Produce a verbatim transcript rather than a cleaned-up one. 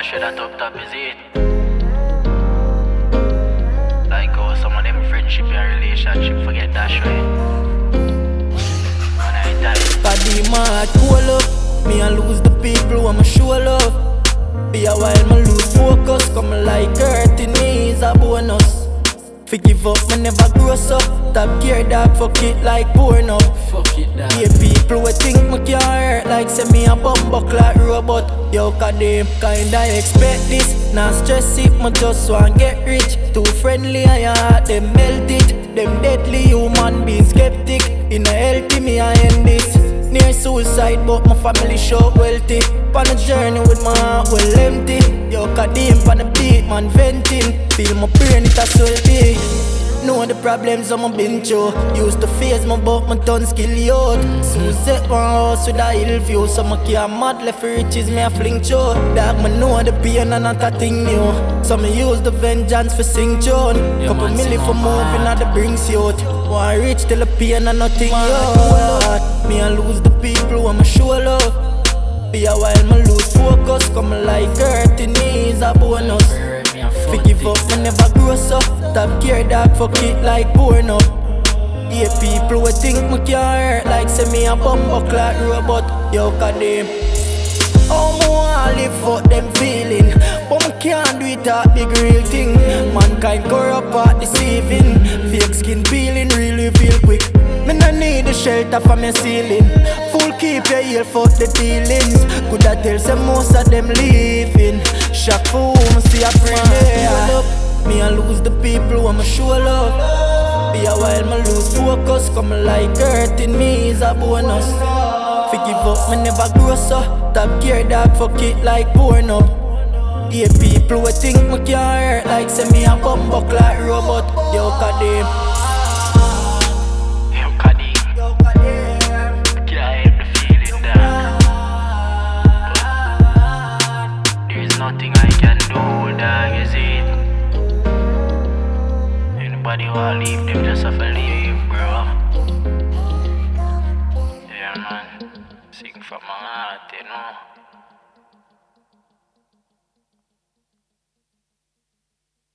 dash with that up top, is it? Like how some of them friendship and relationship forget dash right. When I die Body mad, cool up. Me and lose the people when me show love. Be a while me lose focus. Come like hurting knees a bonus. Forgive up, me never grow up. Top gear dog, fuck it like porn up. fuck it down. Yeah, people we think me can't hurt like say me a bumbuck like robot. Yo, cause them kinda expect this. Nah stress it, me just want get rich. Too friendly and your heart them melt it. Them deadly human being skeptic. In a healthy me I end this. Near suicide but my family show wealthy. On a journey with my heart well empty. Yo, cause them on the beat man venting. Feel my brain it a sweaty. Know the problems I'm been through. Used to face my but my done skill out. So set one house with a hill view. So my can't mad left for riches me a fling through. Dog me know the pain and not a thing new. So me use the vengeance for sing tune. Yeah, Couple man, milli sing for on, moving man. at the brings youth. Want reach till the pain and nothing yo. Me a lose the people when me show love. Be a while me lose focus. Come like hurting knees a bonus. Forgive up, me never grow up. Top gear dog, fuck it like porn up. Yeah, people we think me can't hurt like say me a bumbuck like robot. Yo, cause them how me want live for them feeling, but me can't do it at big real thing. Mankind corrupt at deceiving. Fake skin peeling really feel quick. Me no need a shelter for me ceiling. Full keep your ear for the dealings. Coulda tell some most of them leaving. Shock for who me see a friend there. Me a lose the people when me show love. Be a while me lose focus. Come like hurting me is a bonus. Forgive up, me never grow up. Top gear dog, fuck it like porn up. Yeah, people we think me can't hurt like say me a bumbuck like robot. Yo, cause them Yo, Kadim, can't help the feeling down. But there's nothing I can do, dog, is it? Anybody wanna leave them, just have to leave, bro. Yeah, man. Sing from my heart, you know.